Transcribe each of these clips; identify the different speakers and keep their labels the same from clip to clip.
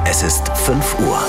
Speaker 1: Es ist 5 Uhr.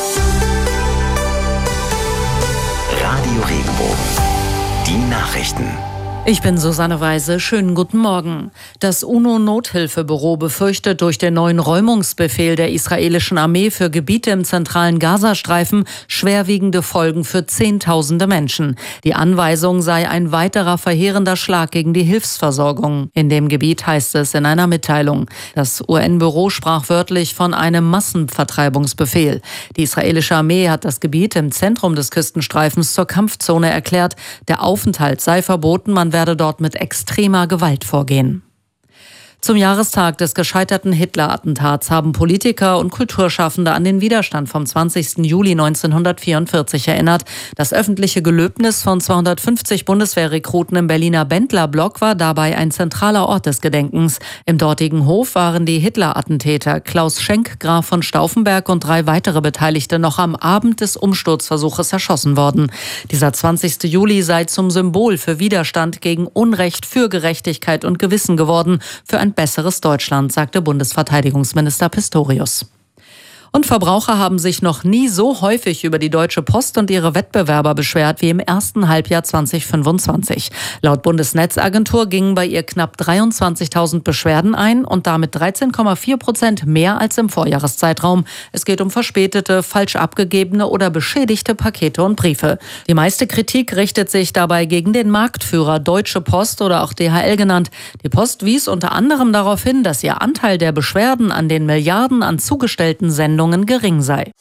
Speaker 1: Radio Regenbogen. Die Nachrichten.
Speaker 2: Ich bin Susanne Weise. Schönen guten Morgen. Das UNO-Nothilfebüro befürchtet durch den neuen Räumungsbefehl der israelischen Armee für Gebiete im zentralen Gazastreifen schwerwiegende Folgen für Zehntausende Menschen. Die Anweisung sei ein weiterer verheerender Schlag gegen die Hilfsversorgung. In dem Gebiet heißt es in einer Mitteilung. Das UN-Büro sprach wörtlich von einem Massenvertreibungsbefehl. Die israelische Armee hat das Gebiet im Zentrum des Küstenstreifens zur Kampfzone erklärt. Der Aufenthalt sei verboten, man werde dort mit extremer Gewalt vorgehen. Zum Jahrestag des gescheiterten Hitler-Attentats haben Politiker und Kulturschaffende an den Widerstand vom 20. Juli 1944 erinnert. Das öffentliche Gelöbnis von 250 Bundeswehrrekruten im Berliner Bendlerblock war dabei ein zentraler Ort des Gedenkens. Im dortigen Hof waren die Hitler-Attentäter Klaus Schenk, Graf von Stauffenberg und 3 weitere Beteiligte noch am Abend des Umsturzversuches erschossen worden. Dieser 20. Juli sei zum Symbol für Widerstand gegen Unrecht, für Gerechtigkeit und Gewissen geworden, für ein besseres Deutschland, sagte Bundesverteidigungsminister Pistorius. Und Verbraucher haben sich noch nie so häufig über die Deutsche Post und ihre Wettbewerber beschwert wie im ersten Halbjahr 2025. Laut Bundesnetzagentur gingen bei ihr knapp 23.000 Beschwerden ein und damit 13,4% mehr als im Vorjahreszeitraum. Es geht um verspätete, falsch abgegebene oder beschädigte Pakete und Briefe. Die meiste Kritik richtet sich dabei gegen den Marktführer Deutsche Post oder auch DHL genannt. Die Post wies unter anderem darauf hin, dass ihr Anteil der Beschwerden an den Milliarden an zugestellten Sendungen gering sei.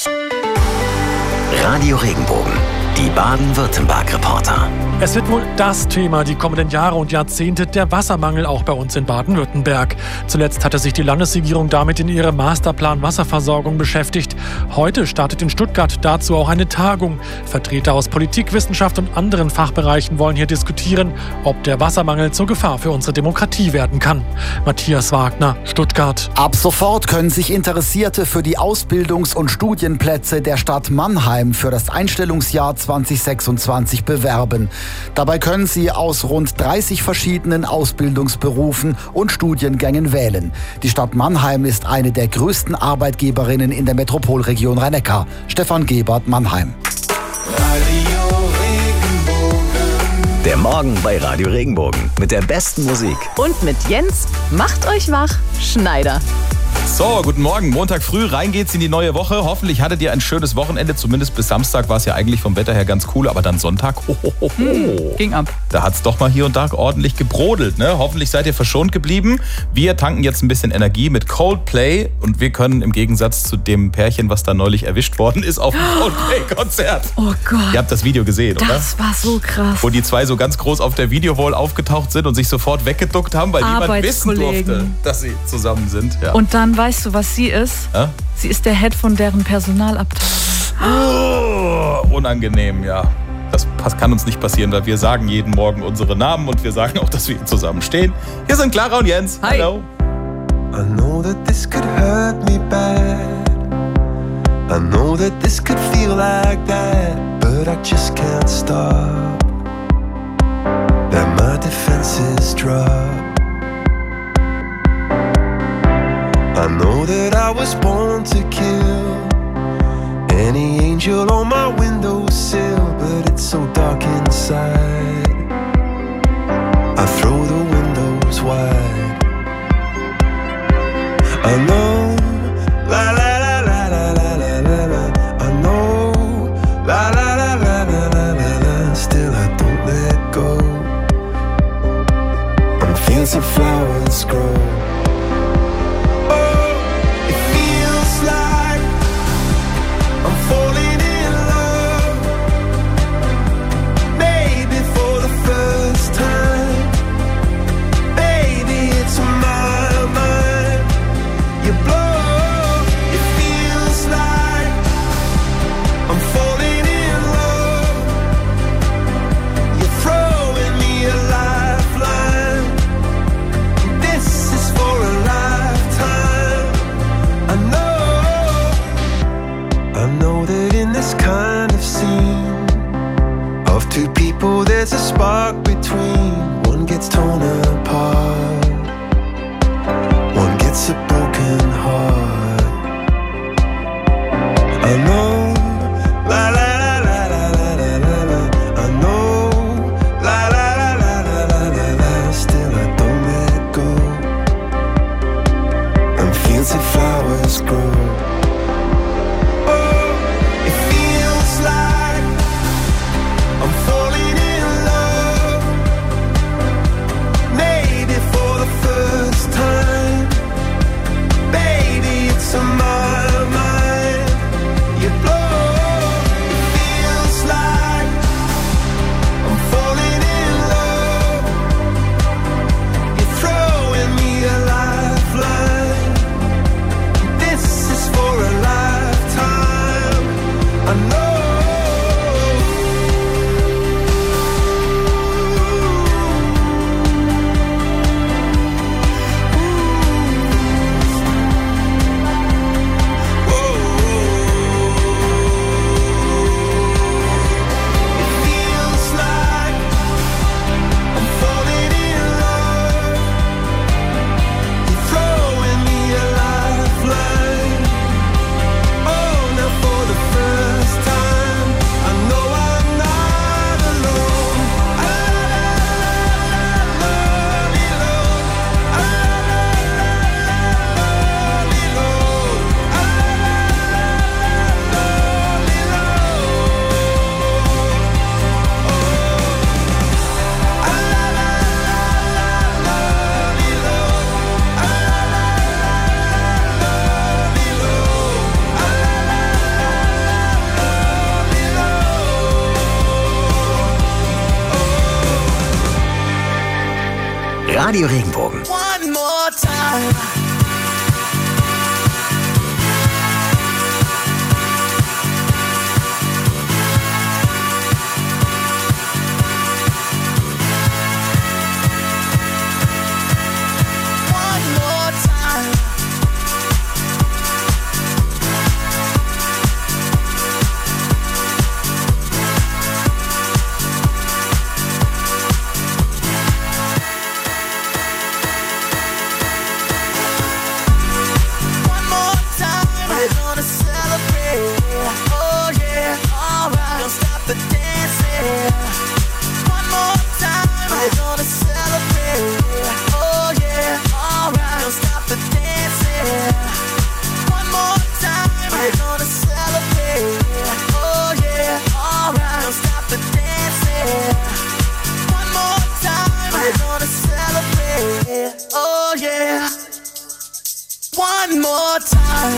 Speaker 1: Radio Regenbogen. Die Baden-Württemberg-Reporter.
Speaker 3: Es wird wohl das Thema die kommenden Jahre und Jahrzehnte, der Wassermangel auch bei uns in Baden-Württemberg. Zuletzt hatte sich die Landesregierung damit in ihrem Masterplan Wasserversorgung beschäftigt. Heute startet in Stuttgart dazu auch eine Tagung. Vertreter aus Politik, Wissenschaft und anderen Fachbereichen wollen hier diskutieren, ob der Wassermangel zur Gefahr für unsere Demokratie werden kann. Matthias Wagner, Stuttgart.
Speaker 4: Ab sofort können sich Interessierte für die Ausbildungs- und Studienplätze der Stadt Mannheim für das Einstellungsjahr 2026 bewerben. Dabei können Sie aus rund 30 verschiedenen Ausbildungsberufen und Studiengängen wählen. Die Stadt Mannheim ist eine der größten Arbeitgeberinnen in der Metropolregion Rhein-Neckar. Stefan Gebert, Mannheim.
Speaker 1: Der Morgen bei Radio Regenbogen mit der besten Musik.
Speaker 5: Und mit Jens, macht euch wach, Schneider.
Speaker 6: So, guten Morgen. Montag früh, rein geht's in die neue Woche. Hoffentlich hattet ihr ein schönes Wochenende. Zumindest bis Samstag war es ja eigentlich vom Wetter her ganz cool. Aber dann Sonntag,
Speaker 5: Ging ab.
Speaker 6: Da hat's doch mal hier und da ordentlich gebrodelt. Ne? Hoffentlich seid ihr verschont geblieben. Wir tanken jetzt ein bisschen Energie mit Coldplay. Und wir können im Gegensatz zu dem Pärchen, was da neulich erwischt worden ist, auf dem Coldplay-Konzert.
Speaker 2: Oh Gott.
Speaker 6: Ihr habt das Video gesehen, oder?
Speaker 2: Das war so krass.
Speaker 6: Wo die zwei so ganz groß auf der Videowall aufgetaucht sind und sich sofort weggeduckt haben, weil niemand wissen durfte, dass sie zusammen sind. Ja.
Speaker 5: Und dann weißt du, was sie ist?
Speaker 6: Ja?
Speaker 5: Sie ist der Head von deren Personalabteilung.
Speaker 6: Unangenehm, ja. Das kann uns nicht passieren, weil wir sagen jeden Morgen unsere Namen und wir sagen auch, dass wir zusammen stehen. Hier sind Clara und Jens.
Speaker 5: Hi.
Speaker 6: Hallo.
Speaker 7: I know that this could hurt me bad. I know that this could feel like that, but I just can't stop. That my defenses drop. I know that I was born to kill any angel on my windowsill, but it's so dark inside. I throw the windows wide. I know, la la la la la la la la la. I know, la la la la la la la la. Still I don't let go. And fields of flowers grow. There's a spark between. One gets torn apart, one gets a broken heart. flowers grow. Oh, it feels like I'm falling in love, maybe for the first time. Baby, it's on my mind. You blow. It feels like I'm falling in love. You're throwing me a lifeline. This is for a lifetime. I know.
Speaker 1: Radio Regenbogen.
Speaker 7: One more time. One more time.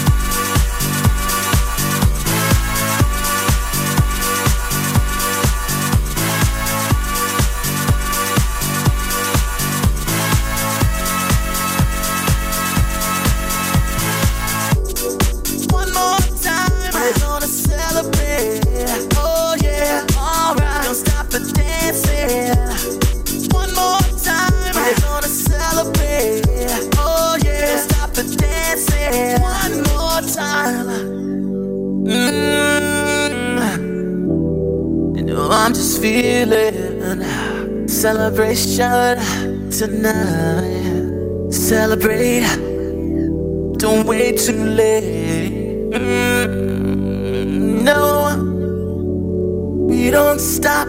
Speaker 7: I'm just feeling celebration tonight. Celebrate, don't wait too late. No, we don't stop.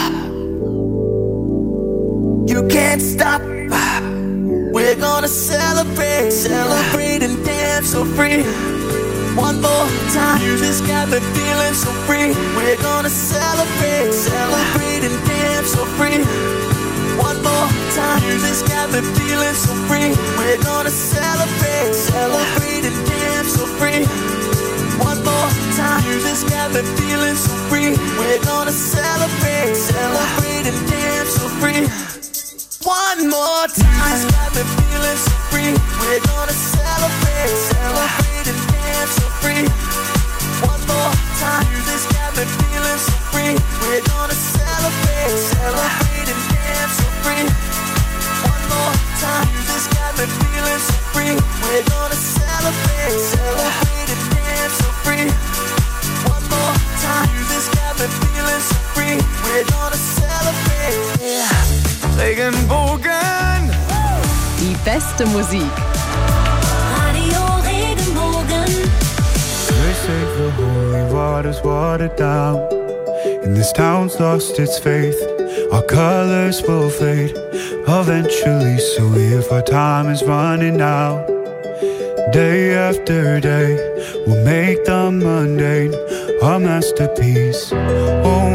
Speaker 7: You can't stop. We're gonna celebrate, celebrate and dance so free. One more time, you just got me feeling so free. We're gonna celebrate, celebrate and dance so free. One more time, you just got me feeling so free. We're gonna celebrate, celebrate and dance so free. One more time, you just got me feeling so free. We're gonna celebrate, celebrate and dance so free. One more time, you just got me feeling so free. We're gonna celebrate, celebrate and dance so free. One more time, you just got me feeling so free. We're gonna celebrate, celebrate and dance so free. One more time, you just got me feeling so free. We're gonna celebrate, celebrate and dance so free. One more time, you just got me feeling so free. We're gonna celebrate. Regenbogen.
Speaker 5: Die beste Musik.
Speaker 8: Radio Regenbogen.
Speaker 9: They say the holy water's watered down, and this town's lost its faith. Our colors will fade eventually, so if our time is running out, day after day, we'll make the mundane our masterpiece. Oh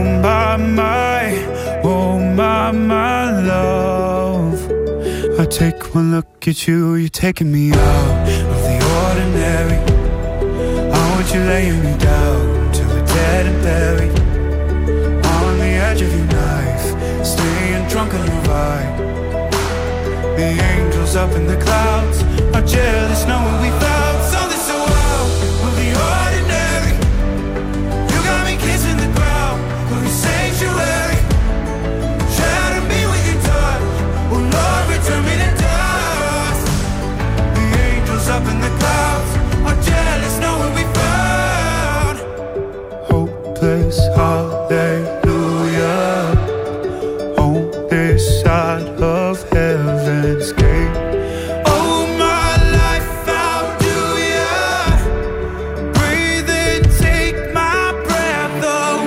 Speaker 9: my love. I take one look at you, you're taking me out of the ordinary. I want you laying me down till we're dead and buried. On the edge of your knife, staying drunk on your vibe. The angels up in the clouds are jealous knowing we found something so wild of the ordinary. You got me kissing the ground of your sanctuary. Shatter me with your touch, oh Lord, return me to dust. The angels up in the clouds are jealous knowing we found hopeless hallelujah on this side of heaven's gate. Oh my life, how do ya breathe and take my breath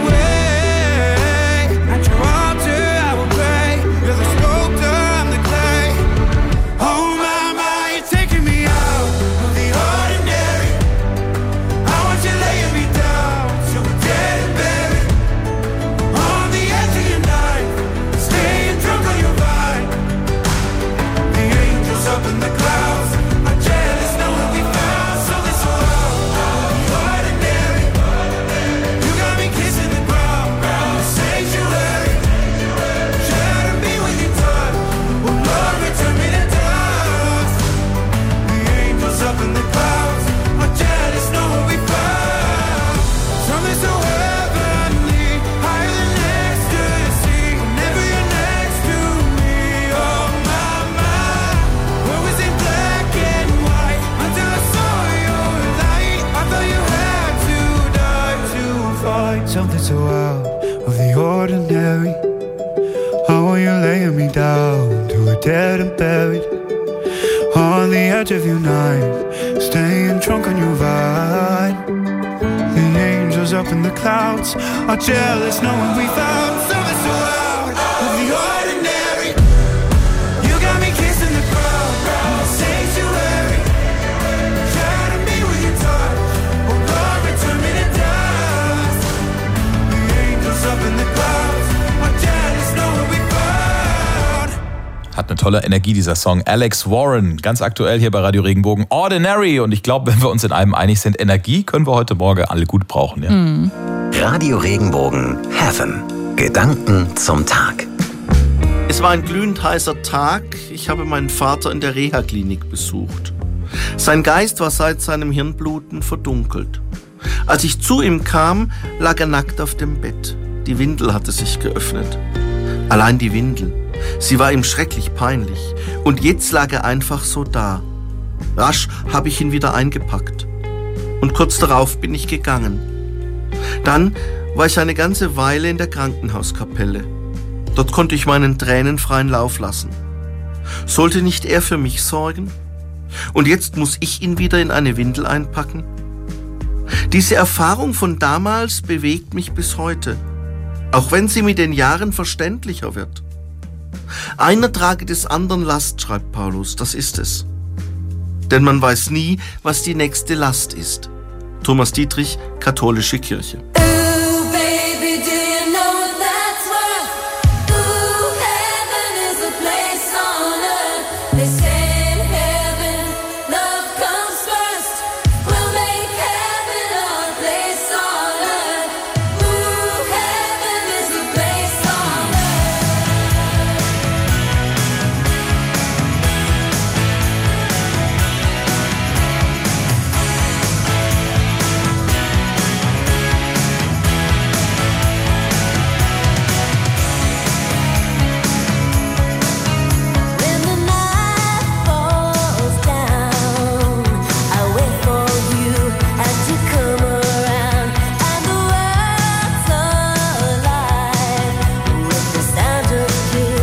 Speaker 9: away? At your altar I will pray. You're the sculptor, I'm the clay. Oh my, you're taking me out of the ordinary. I want you laying me down till we're dead and buried. On the edge of your knife, staying drunk on your vine. The angels up in the clouds are jealous knowing we found something so wild, the ordinary. You got me kissing the ground, the sanctuary. Shatter me with your touch, oh Lord, return me to dust. The angels up in the clouds are jealous knowing we found something so heavenly, higher than ecstasy. Whenever you're next to me, oh my, world was in black and white until I saw your light. I thought you had to die to find something so out of the ordinary. I want you laying me down till we're dead and buried. On the edge of your knife, staying drunk on your vine. The angels up in the clouds are jealous knowing we found something so out of the ordinary. You got me kissing the ground, the sanctuary. Shatter me with your touch, oh Lord, return me to dust. The angels up in the clouds are jealous knowing we found.
Speaker 6: Hat eine tolle Energie, dieser Song. Alex Warren, ganz aktuell hier bei Radio Regenbogen. Ordinary. Und ich glaube, wenn wir uns in einem einig sind, Energie können wir heute Morgen alle gut brauchen. Ja?
Speaker 1: Radio Regenbogen Heaven. Gedanken zum Tag.
Speaker 10: Es war ein glühend heißer Tag. Ich habe meinen Vater in der Reha-Klinik besucht. Sein Geist war seit seinem Hirnbluten verdunkelt. Als ich zu ihm kam, lag er nackt auf dem Bett. Die Windel hatte sich geöffnet. Allein die Windel. Sie war ihm schrecklich peinlich. Und jetzt lag er einfach so da. Rasch habe ich ihn wieder eingepackt. Und kurz darauf bin ich gegangen. Dann war ich eine ganze Weile in der Krankenhauskapelle. Dort konnte ich meinen Tränen freien Lauf lassen. Sollte nicht er für mich sorgen? Und jetzt muss ich ihn wieder in eine Windel einpacken? Diese Erfahrung von damals bewegt mich bis heute, auch wenn sie mit den Jahren verständlicher wird. Einer trage des anderen Last, schreibt Paulus, das ist es. Denn man weiß nie, was die nächste Last ist. Thomas Dietrich, Katholische Kirche.